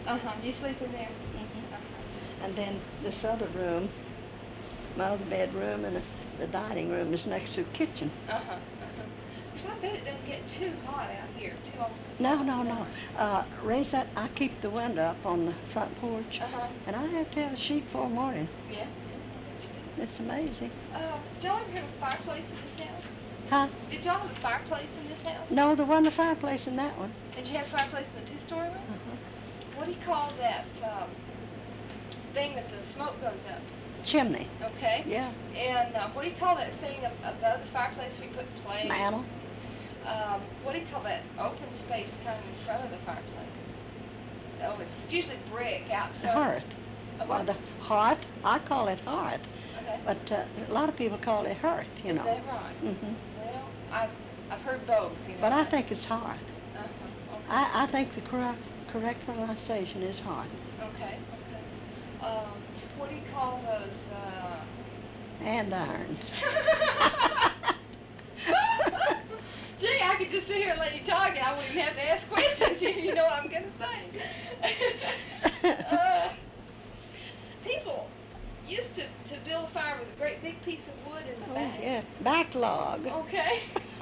You sleep in there? And then this other room, my other bedroom, and the dining room is next to the kitchen. Because I bet it doesn't get too hot out here too often. No. Raise that. I keep the window up on the front porch, and I have to have a sheet for morning. Yeah. It's amazing. Did y'all ever have a fireplace in this house? Huh? Did y'all have a fireplace in this house? No, there wasn't a fireplace in that one. Did you have a fireplace in the two-story one? What do you call that thing that the smoke goes up? Chimney. Okay. Yeah. And what do you call that thing above the fireplace we put plates? Mantle. What do you call that open space kind of in front of the fireplace? Oh, it's usually brick out front. Hearth. What? The hearth. I call it hearth. Okay. But a lot of people call it hearth, you know. Is that right? Well, I've heard both, you know. But I think it's hearth. Okay. I think the correct pronunciation is hearth. Okay. What do you call those? Andirons. Gee, I could just sit here and let you talk, and I wouldn't even have to ask questions. You know what I'm gonna say. People used to build a fire with a great big piece of wood in the back. Yeah, backlog. Okay.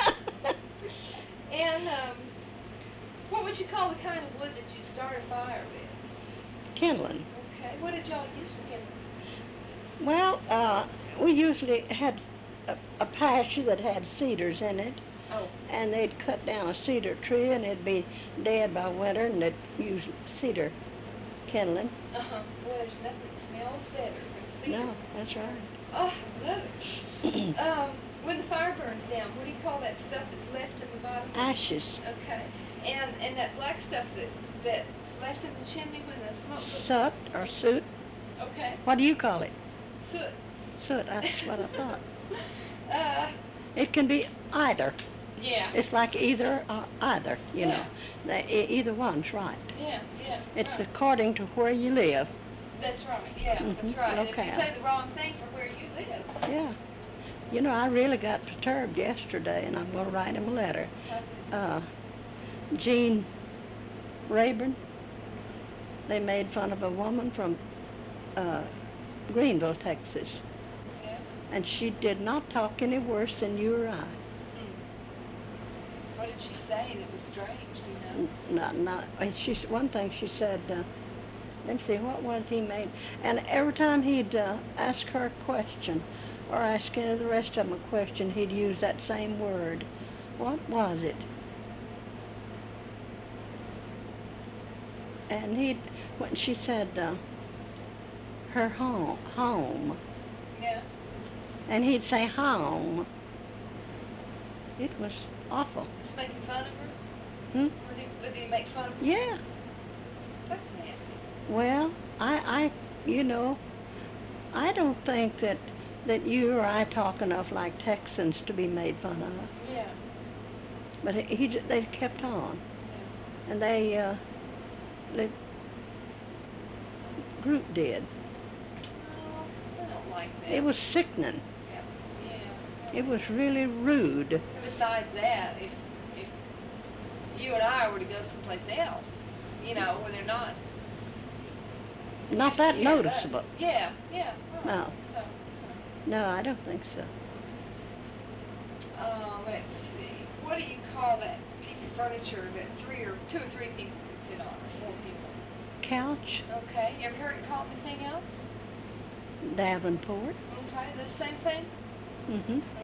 And what would you call the kind of wood that you start a fire with? Kindling. Okay. What did y'all use for kindling? Well, we usually had a pasture that had cedars in it. Oh. And they'd cut down a cedar tree, and it'd be dead by winter, and they'd use cedar kindling. Well, there's nothing that smells better than cedar. No, that's right. Oh, I love it. When the fire burns down, what do you call that stuff that's left in the bottom? Ashes. Okay. And that black stuff that's left in the chimney when the smoke goes... Soot or soot. Okay. What do you call it? Soot. Soot, that's what I thought. It can be either. Yeah. It's like either or either, you know. Either one's right. Yeah. It's according to where you live. That's right, that's right. And if you say the wrong thing for where you live. Yeah. You know, I really got perturbed yesterday, and I'm going to write him a letter. Gene Rayburn, they made fun of a woman from Greenville, Texas. Yeah. And she did not talk any worse than you or I. What did she say that was strange, do you know? One thing she said, let me see, what was he made? And every time he'd ask her a question, or ask any of the rest of them a question, he'd use that same word. What was it? And when she said, her home. Yeah. And he'd say home. It was awful. Just making fun of her? Did he make fun of her? Yeah. That's nasty. Well, I don't think that you or I talk enough like Texans to be made fun of. Yeah. But they kept on. Yeah. And the group did. Oh, I don't like that. It was sickening. Yeah. It was really rude. And besides that, if you and I were to go someplace else, you know, where they're not that noticeable. Yeah. Right. No. So, No, I don't think so. let's see. What do you call that piece of furniture that two or three people can sit on, or 4 people? Couch. Okay. You ever heard it called anything else? Davenport. Okay. The same thing? Mm-hmm.